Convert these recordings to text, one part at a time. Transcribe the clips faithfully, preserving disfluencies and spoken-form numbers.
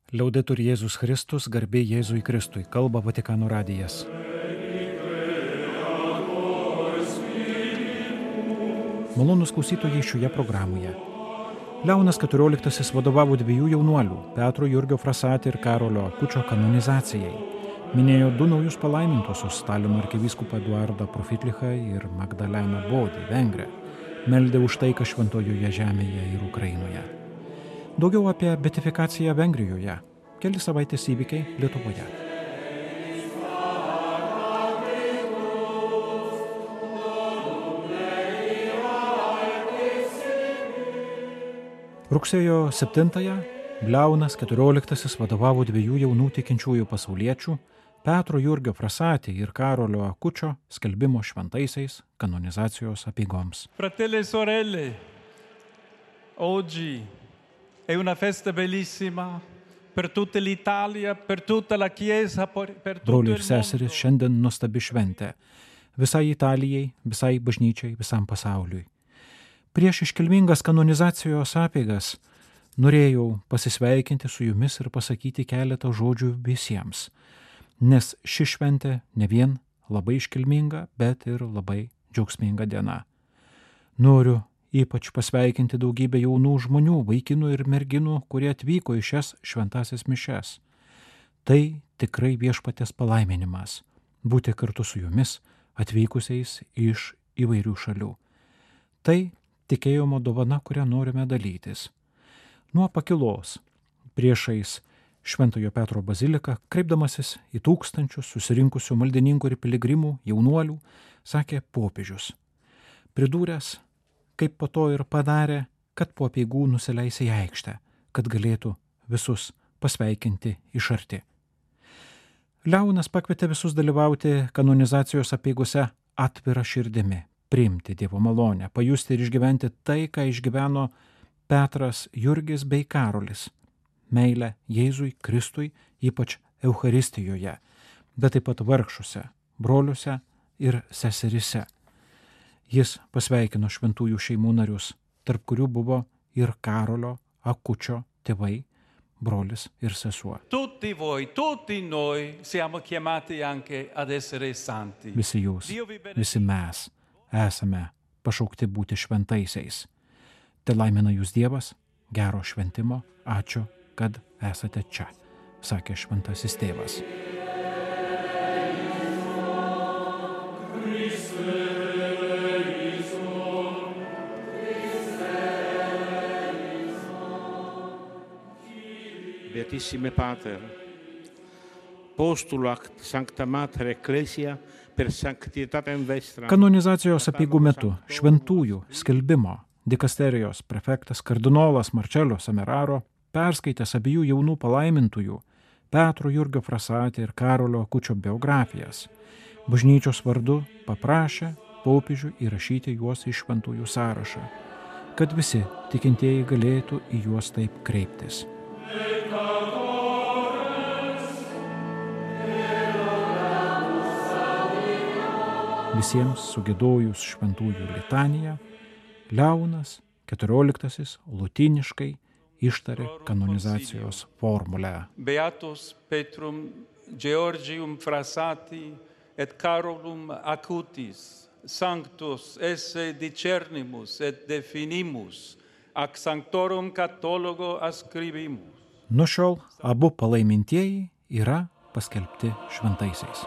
Liaudetur Jėzus Kristus, garbė Jėzui Kristui, kalba Vatikano radijas. Malonūs klausytojai šioje programoje. Leonas keturioliktasis vadovavo dviejų jaunuolių, Petro Jurgio Frasati ir Karolio Akučio kanonizacijai. Minėjo du naujus palaimintuosius, Talino arkivyskupą Eduardą Profitlichą ir Magdaleną Bodį, Vengrę. Meldė už taiką šventojoje žemėje ir Ukrainoje. Daugiau apie beatifikaciją Vengrijoje. Keli savaitės įvykiai Lietuvoje. Rugsėjo septintąją Leonas keturioliktasis vadovavo dviejų jaunų tikinčiųjų pasauliečių, Petro Jurgio Frasati ir Karolio Akučio skelbimo šventaisiais kanonizacijos apeigoms. Fratelli e sorelle, oggi è una festa bellissima per tutta l'Italia, per tutta la Chiesa, per tutto Broliai il ir seserys, mondo. šiandien nuostabi šventė. Visai Italijai, visai bažnyčiai, visam pasauliui. Prieš iškilmingas kanonizacijos apeigas norėjau pasisveikinti su jumis ir pasakyti keletą žodžių visiems, nes ši šventė ne vien labai iškilminga, bet ir labai džiaugsminga diena. Noriu ypač pasveikinti daugybę jaunų žmonių, vaikinų ir merginų, kurie atvyko į šias šventasias mišias. Tai tikrai viešpaties palaiminimas – būti kartu su jumis atvykusiais iš įvairių šalių. Tai tikėjimo dovana, kurią norime dalytis. Nuo pakilos priešais Šventojo Petro baziliką, kreipdamasis į tūkstančius susirinkusių maldininkų ir piligrimų, jaunuolių, sakė popiežius. Pridūręs, kaip po to ir padarė, kad po apeigų nusileis į aikštę, kad galėtų visus pasveikinti iš arti. Leonas pakvietė visus dalyvauti kanonizacijos apeigose atvira širdimi, priimti Dievo malonę, pajusti ir išgyventi tai, ką išgyveno Petras Jurgis bei Karolis, meilę Jėzui Kristui, ypač Eucharistijoje, bet taip pat vargšuose, broliuose ir seserise. Jis pasveikino šventųjų šeimų narius, tarp kurių buvo ir Karolio Akučio tėvai, brolis ir sesuo. Tutti voi, tutti noi siamo chiamati anche ad essere santi. Visi jūs, visi mes esame pašaukti būti šventaisiais. Te laimina jūs Dievas, gero šventimo, ačiū, kad esate čia, sakė šventasis tėvas. Beatissime Pater, postulo ac Sancta Mater Ecclesia per sanctitatem vestra. Kanonizacijos apeigų metu šventųjų skelbimo dikasterijos prefektas kardinolas Marcello Semeraro, perskaitęs abiejų jaunų palaimintųjų Petro Jurgio Frasati ir Karolio Akučio biografijas, bažnyčios vardu paprašė popiežių įrašyti juos į šventųjų sąrašą, kad visi tikintieji galėtų į juos taip kreiptis. Visiems sugėdojus šventųjų litaniją, Leonas keturioliktasis lotyniškai ištarė kanonizacijos formulę. Beatus Petrum Georgium Frasati et Carolum Acutis, sanctus esse discernimus et definimus, ac sanctorum cathologo ascribimus. Nuo šiol abu palaimintieji yra paskelbti šventaisiais.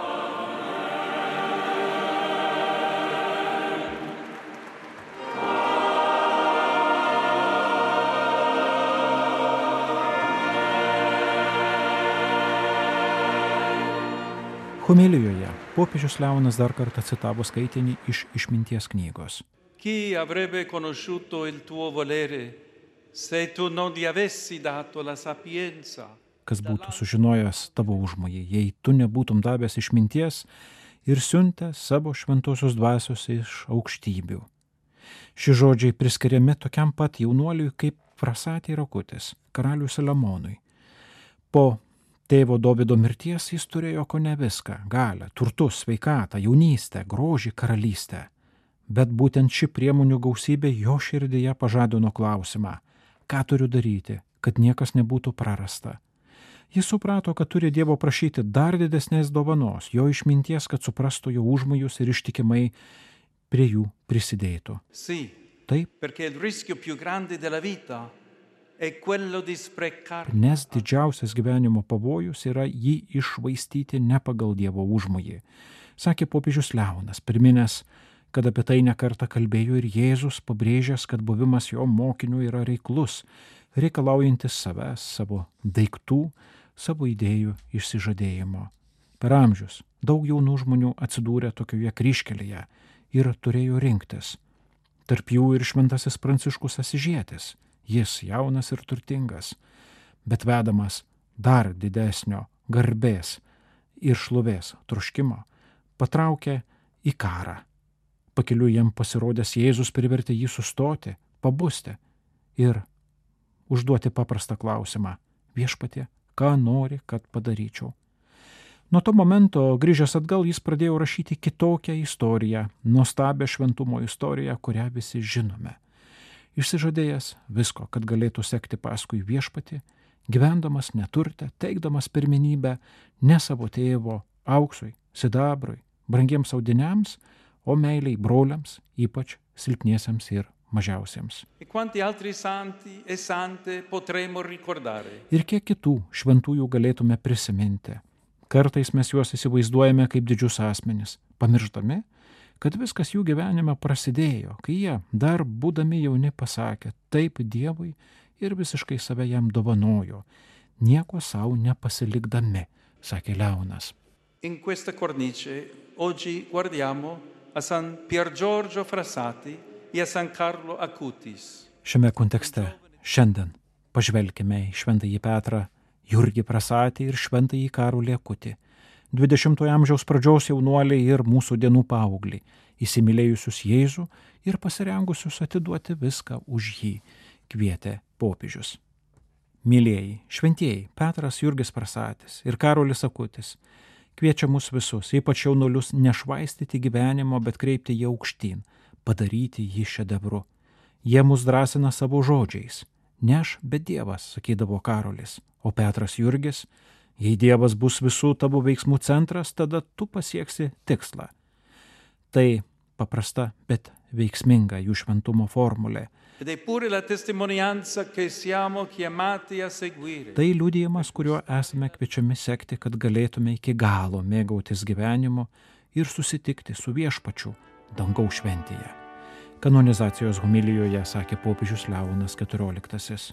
Homilijoje popiežius Leonas dar kartą citavo skaitinį iš Išminties knygos. Chi avrebbe conosciuto il tuo volere se tu non gli avessi dato la sapienza? Kas būtų sužinojęs tavo užmojį, jei tu nebūtum davęs išminties ir siuntęs savo šventosios dvasios iš aukštybių. Šie žodžiai priskiriami tokiam pat jaunuoliui kaip Frasati ir Akutis, karaliui Saliamonui. Po tėvo Dovydo mirties jis turėjo kone viską – galią, turtus, sveikatą, jaunystę, grožį, karalystę. Bet būtent ši priemonių gausybė jo širdyje pažadino klausimą – ką turiu daryti, kad niekas nebūtų prarasta, Jis suprato, kad turi Dievo prašyti dar didesnės dovanos, jo išminties, kad suprastų jo užmojus ir ištikimai prie jų prisidėtų. Sì, Taip, perché il rischio più grande della vita è quello di sprecare. nes didžiausias gyvenimo pavojus yra jį iššvaistyti ne pagal Dievo užmojį, sakė popiežius Leonas, priminęs, kad apie tai nekartą kalbėjo ir Jėzus, pabrėžęs, kad buvimas jo mokiniu yra reiklus, reikalaujantis savęs, savo daiktų, savo idėjų išsižadėjimo. Per amžius daug jaunų žmonių atsidūrė tokioje kryžkelėje ir turėjo rinktis. Tarp jų ir šventasis Pranciškus Asižietis, jis jaunas ir turtingas, bet vedamas dar didesnio garbės ir šlovės troškimo, patraukė į karą. Pakeliui jam pasirodęs Jėzus privertė jį sustoti, pabusti ir užduoti paprastą klausimą: viešpatie, ką nori, kad padaryčiau? Nuo to momento, grįžęs atgal, jis pradėjo rašyti kitokią istoriją, nuostabią šventumo istoriją, kurią visi žinome. Išsižadėjęs visko, kad galėtų sekti paskui viešpatį, gyvendamas neturte, teikdamas pirmenybę ne savo tėvo auksui, sidabrui, brangiems audiniams, o meiliai broliams, ypač silpniesiems ir mažiausiems. E quanti altri santi e sante potremo ricordare? Ir kiek kitų šventųjų galėtume prisiminti. Kartais mes juos įsivaizduojame kaip didžius asmenis, pamiršdami, kad viskas jų gyvenime prasidėjo, kai jie, dar būdami jauni, pasakė taip Dievui ir visiškai save jam dovanojo, nieko savo nepasilikdami, sakė Leonas. In questa cornice oggi guardiamo a San Pier Giorgio Frassati e a San Carlo Acutis. Šiame kontekste šiandien pažvelkime į šventąjį Petrą, Jurgį Prasatį ir šventąjį Karolį Akutį, dvidešimtojo amžiaus pradžios jaunuoliai ir mūsų dienų paaugliai, įsimylėjusius Jėzų ir pasirengusius atiduoti viską už jį, kvietė popiežius. Mylėjai, šventieji Petras Jurgis Prasatis ir Karolis Akutis kviečia mus visus, ypač jaunuolius, nešvaistyti gyvenimo, bet kreipti jį aukštyn, padaryti jį šedevru. Jie mus drąsina savo žodžiais. Neš, bet Dievas, sakydavo Karolis, o Petras Jurgis: jei Dievas bus visų tavo veiksmų centras, tada tu pasieksi tikslą. Tai paprasta, bet veiksminga jų šventumo formulė. Ed è pure la testimonianza che siamo chiamati a seguire. Tai liudijimas, kuriuo esame kviečiami sekti, kad galėtume iki galo mėgautis gyvenimu ir susitikti su viešpačiu dangaus šventėje. Kanonizacijos homilijoje sakė popiežius Leonas keturioliktasis.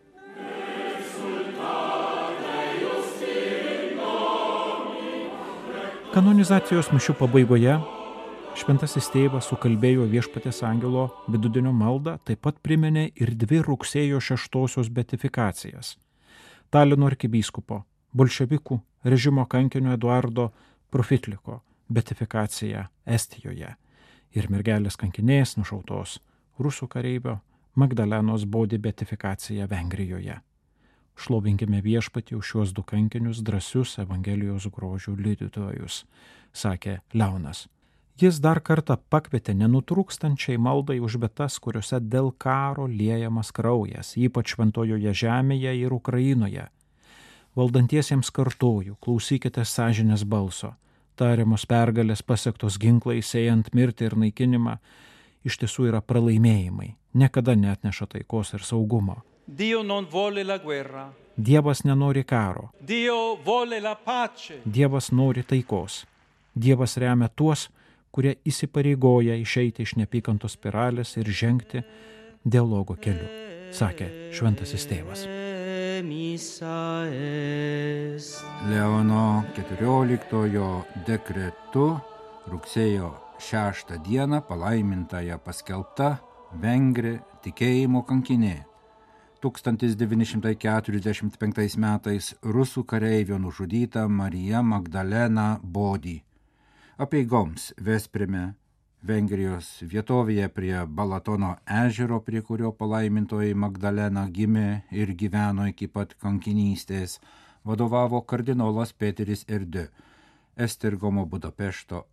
Kanonizacijos mišių pabaigoje šventasis tėvas sukalbėjo viešpaties angelo vidudienio maldą, taip pat priminė ir dvi rugsėjo šeštosios beatifikacijas. Talino arkivyskupo, bolševikų režimo kankinio Eduardo Profitliko beatifikacija Estijoje ir mergelės kankinės nušautos rusų kareivio Magdalenos Bodi beatifikacija Vengrijoje. Šlovinkime viešpatį už šiuos du kankinius drąsius Evangelijos grožių liudytojus, sakė Leonas. Jis dar kartą pakvietė nenutrūkstančiai maldai už vietas, kuriuose dėl karo liejamas kraujas, ypač šventojoje žemėje ir Ukrainoje. Valdantiesiems kartoju, klausykite sąžinės balso. Tariamos pergalės pasiektos ginklais, sėjant mirtį ir naikinimą, iš tiesų yra pralaimėjimai, niekada neatneša taikos ir saugumo. Dio non vuole la guerra. Dievas nenori karo. Dio vuole la pace. Dievas nori taikos. Dievas remia tuos, kurie įsipareigoja išeiti iš neapykantos spiralės ir žengti dialogo keliu, sakė šventasis tėvas. Leono keturioliktojo dekretu rugsėjo šeštą dieną palaimintąją paskelbta vengrė tikėjimo kankinė. tūkstantis devyni šimtai keturiasdešimt penktais metais rusų kareivio nužudyta Marija Magdalena Bodi. Apeigoms Vesprime, Vengrijos vietovėje prie Balatono ežero, prie kurio palaimintoji Magdalena gimė ir gyveno iki pat kankinystės, vadovavo kardinolas Peteris Erdő, Esztergomo Budapešto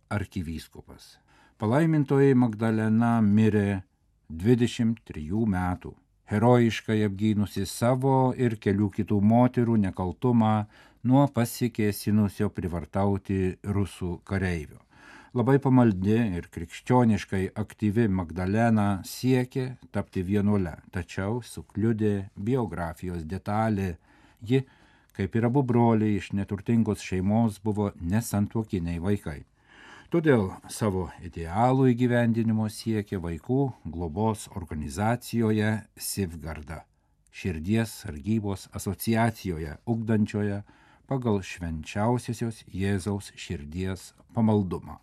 arkivyskupas. Palaimintoji Magdalena mirė dvidešimt trijų metų herojiškai apgynusi savo ir kelių kitų moterų nekaltumą nuo pasikėsinusio privartauti rusų kareivio. Labai pamaldi ir krikščioniškai aktyvi Magdalena siekė tapti vienuole, tačiau sukliudė biografijos detalė. Ji, kaip ir abu broliai iš neturtingos šeimos, buvo nesantuokiniai vaikai. Todėl savo idealų įgyvendinimo siekė vaikų globos organizacijoje Sivgarda, širdies sargybos asociacijoje, ugdančioje pagal švenčiausiosios Jėzaus širdies pamaldumą.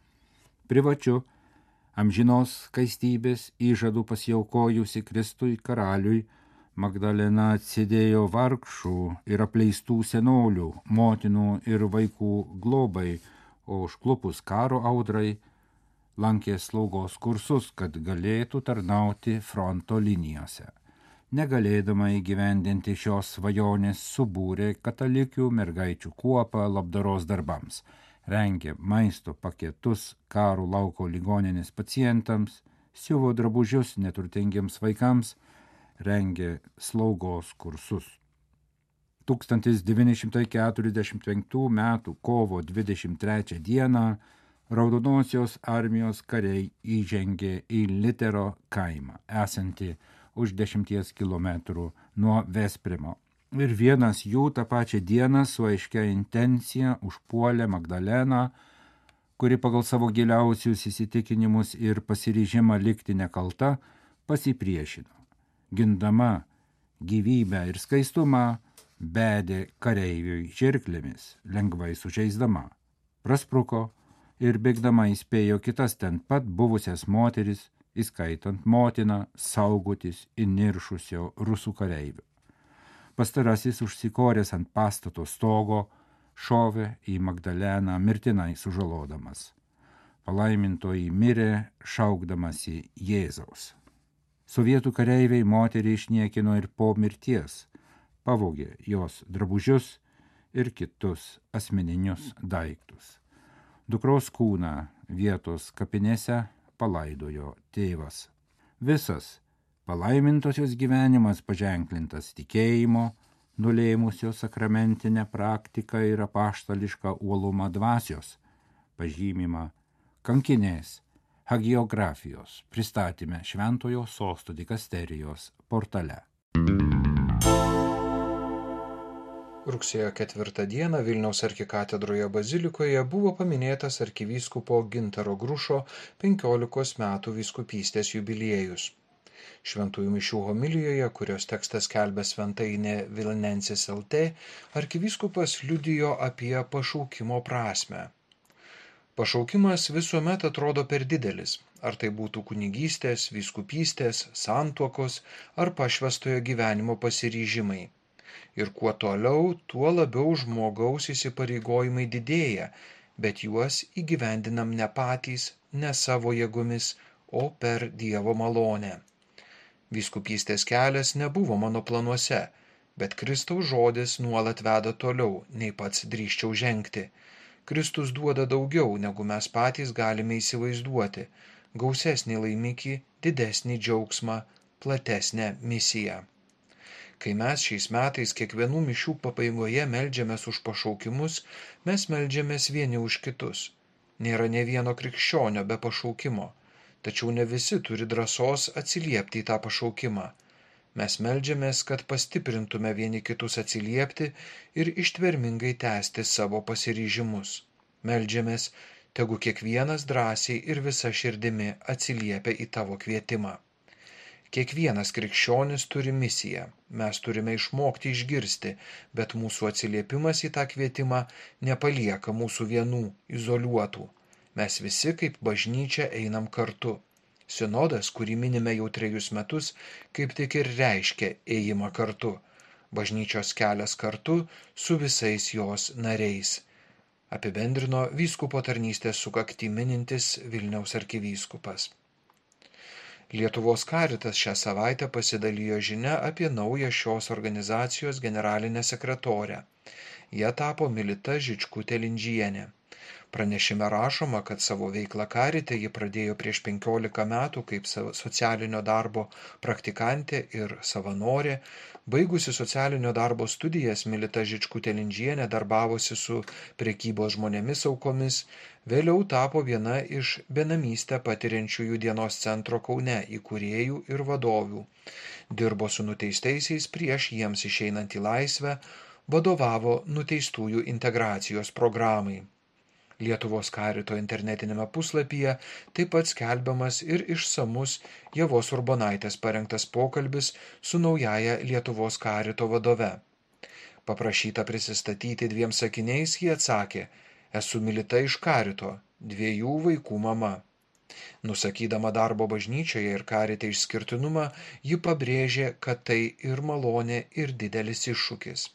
Privačiu, amžinos skaistybės įžadų pasiaukojusi Kristui karaliui, Magdalena atsidėjo vargšų ir apleistų senolių, motinų ir vaikų globai, o užklupus karo audrai lankė slaugos kursus, kad galėtų tarnauti fronto linijose. Negalėdama įgyvendinti šios svajonės, subūrė katalikių mergaičių kuopą labdaros darbams. Rengė maisto paketus karo lauko ligoninės pacientams, siuvo drabužius neturtingiems vaikams, rengė slaugos kursus. tūkstantis devyni šimtai keturiasdešimt penktų metų kovo dvidešimt trečią dieną Raudonosios armijos kariai įžengė į Litero kaimą, esantį už dešimties kilometrų nuo Vesprimo. Ir vienas jų tą pačią dieną su aiškia intencija užpuolė Magdaleną, kuri pagal savo giliausius įsitikinimus ir pasiryžimą likti nekalta pasipriešino. Gindama gyvybę ir skaistumą, bedė kareiviui žirklėmis, lengvai sužeisdama. Praspruko ir bėgdama įspėjo kitas ten pat buvusias moteris, įskaitant motiną, saugotis įniršusio rusų kareivio. Pastarasis užsikoręs ant pastato stogo šovė į Magdaleną mirtinai sužalodamas. Palaimintoji mirė šaukdamasi Jėzaus. Sovietų kareiviai moterį išniekino ir po mirties, pavogė jos drabužius ir kitus asmeninius daiktus. Dukros kūną vietos kapinėse palaidojo tėvas. Visas palaimintosios gyvenimas paženklintas tikėjimo, nulėmusio sakramentinę praktiką ir apaštališką uolumą dvasios, pažymima kankinės hagiografijos pristatyme Šventojo Sosto dikasterijos portale. Rugsėjo ketvirtą dieną Vilniaus arkikatedroje bazilikoje buvo paminėtas arkivyskupo Gintaro Grušo penkiolikos metų vyskupystės jubiliejus. Šventųjų mišių homilijoje, kurios tekstas skelbia svetainė Vilnensis L T, arkivyskupas liudijo apie pašaukimo prasmę. Pašaukimas visuomet atrodo per didelis, ar tai būtų kunigystės, vyskupystės, santuokos ar pašvęstojo gyvenimo pasiryžimai. Ir kuo toliau, tuo labiau žmogaus įsipareigojimai didėja, bet juos įgyvendinam ne patys, ne savo jėgomis, o per Dievo malonę. Vyskupystės kelias nebuvo mano planuose, bet Kristaus žodis nuolat veda toliau, nei pats drįsčiau žengti. Kristus duoda daugiau, negu mes patys galime įsivaizduoti, gausesnį laimikį, didesnį džiaugsmą, platesnę misiją. Kai mes šiais metais kiekvienų mišių pabaigoje meldžiamės už pašaukimus, mes meldžiamės vieni už kitus. Nėra ne vieno krikščionio be pašaukimo, tačiau ne visi turi drąsos atsiliepti į tą pašaukimą. Mes meldžiamės, kad pastiprintume vieni kitus atsiliepti ir ištvermingai tęsti savo pasiryžimus. Meldžiamės, tegu kiekvienas drąsiai ir visa širdimi atsiliepia į tavo kvietimą. Kiekvienas krikščionis turi misiją, mes turime išmokti išgirsti, bet mūsų atsiliepimas į tą kvietimą nepalieka mūsų vienų, izoliuotų. Mes visi kaip bažnyčia einam kartu. Sinodas, kurį minime jau trejus metus, kaip tik ir reiškia ėjimą kartu. Bažnyčios kelias kartu su visais jos nariais. Apibendrino vyskupo tarnystės sukaktį minintis Vilniaus arkivyskupas. Lietuvos Karitas šią savaitę pasidalijo žinia apie naują šios organizacijos generalinę sekretorę. Jie tapo Milita Žičkutė Lindžienė. Pranešime rašoma, kad savo veiklą Karite ji pradėjo prieš penkiolika metų kaip socialinio darbo praktikantė ir savanorė. Baigusi socialinio darbo studijas, Milita Žičkutė-Lindžienė darbavosi su prekybos žmonėmis aukomis, vėliau tapo viena iš benamystę patiriančiųjų dienos centro Kaune įkūrėjų ir vadovių. Dirbo su nuteistaisiais prieš jiems išeinant į laisvę, vadovavo nuteistųjų integracijos programai. Lietuvos Karito internetinėme puslapyje taip pat skelbiamas ir išsamus Ievos Urbonaitės parengtas pokalbis su naujaja Lietuvos Karito vadove. Paprašyta prisistatyti dviem sakiniais, ji atsakė: esu Milita iš Karito, dviejų vaikų mama. Nusakydama darbo bažnyčioje ir Karite išskirtinumą, ji pabrėžė, kad tai ir malonė, ir didelis iššūkis.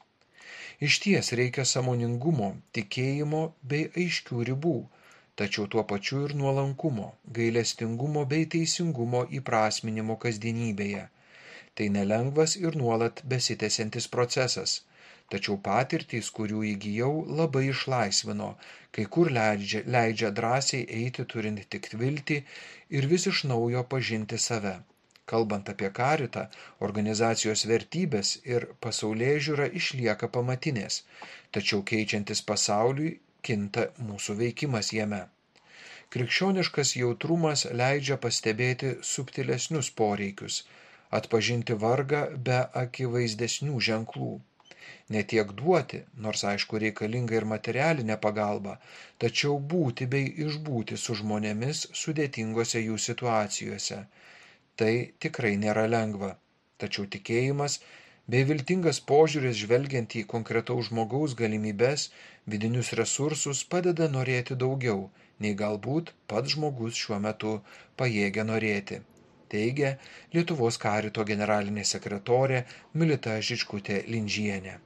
Išties reikia sąmoningumo, tikėjimo bei aiškių ribų, tačiau tuo pačiu ir nuolankumo, gailestingumo bei teisingumo įprasminimo kasdienybėje. Tai nelengvas ir nuolat besitęsiantis procesas, tačiau patirtys, kurių įgijau, labai išlaisvino, kai kur leidžia, leidžia drąsiai eiti turint tik viltį ir vis iš naujo pažinti save. Kalbant apie Karitą, organizacijos vertybės ir pasaulėžiūra išlieka pamatinės, tačiau keičiantis pasauliui kinta mūsų veikimas jame. Krikščioniškas jautrumas leidžia pastebėti subtilesnius poreikius, atpažinti vargą be akivaizdesnių ženklų. Ne tiek duoti, nors aišku reikalinga ir materialinė pagalba, tačiau būti bei išbūti su žmonėmis sudėtingose jų situacijose. Tai tikrai nėra lengva, tačiau tikėjimas bei viltingas požiūris žvelgiant į konkretaus žmogaus galimybes, vidinius resursus padeda norėti daugiau, nei galbūt pats žmogus šiuo metu pajėgia norėti, teigia Lietuvos Karito generalinė sekretorė Milita Žičkutė-Lindžienė.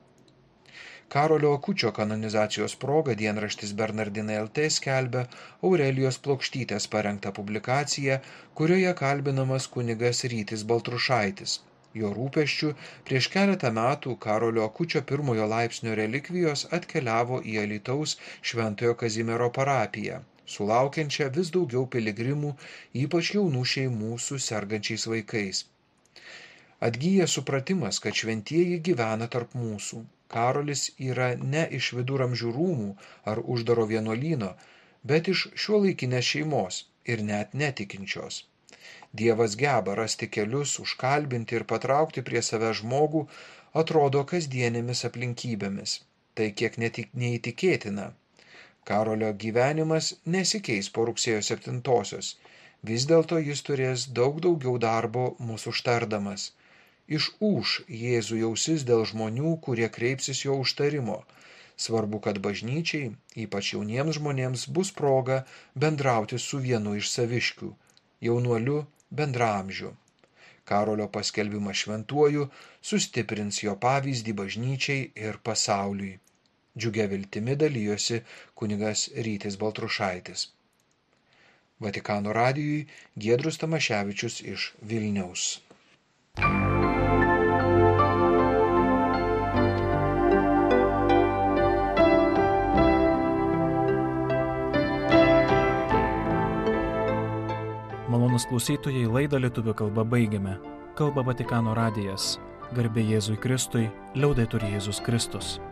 Karolio Akučio kanonizacijos proga dienraštis Bernardinai L T skelbia Aurelijos Plokštytės parengtą publikaciją, kurioje kalbinamas kunigas Rytis Baltrušaitis. Jo rūpesčiu prieš keletą metų Karolio Akučio pirmojo laipsnio relikvijos atkeliavo į Alytaus Šventojo Kazimiero parapiją, sulaukiančią vis daugiau piligrimų, ypač jaunų šeimų su sergančiais vaikais. Atgyja supratimas, kad šventieji gyvena tarp mūsų. Karolis yra ne iš viduramžių rūmų ar uždaro vienuolyno, bet iš šiuolaikinės šeimos ir net netikinčios. Dievas geba rasti kelius, užkalbinti ir patraukti prie save žmogų, atrodo kasdienėmis aplinkybėmis. Tai kiek netik, neįtikėtina. Karolio gyvenimas nesikeis po rugsėjo septintosios. Vis dėlto jis turės daug daugiau darbo mūsų užtardamas. Išūš Jėzų ausis dėl žmonių, kurie kreipsis jo užtarimo. Svarbu, kad bažnyčiai, ypač jauniems žmonėms, bus proga bendrauti su vienu iš saviškių, jaunuoliu bendraamžiu. Karolio paskelbimas šventuoju sustiprins jo pavyzdį bažnyčiai ir pasauliui. Džiugia viltimi dalijosi kunigas Rytis Baltrušaitis. Vatikano radijui Giedrius Tamaševičius iš Vilniaus. Malonūs klausytojai, laidą lietuvių kalba baigiame. Kalba Vatikano radijas. Garbė Jėzui Kristui, liaudetur Jėzus Kristus.